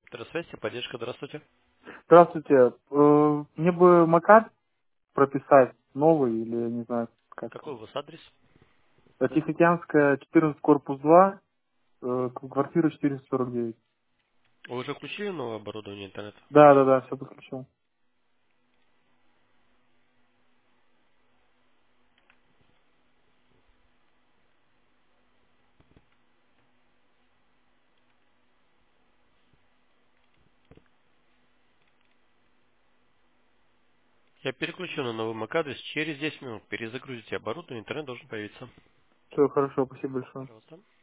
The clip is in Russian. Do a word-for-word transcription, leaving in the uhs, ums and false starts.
Трансвести, поддержка, здравствуйте. Здравствуйте. Э, Мне бы МАКАД прописать новый или я не знаю как Какой там. у вас адрес? Э, Тихоокеанская, четырнадцать, корпус два, э, квартира четыреста сорок девять. Вы уже включили новое оборудование интернет? Да, да, да, все подключил. Я переключу на новый эм эй си адрес. Через десять минут перезагрузите оборудование, интернет должен появиться. Все хорошо, спасибо большое. Пожалуйста.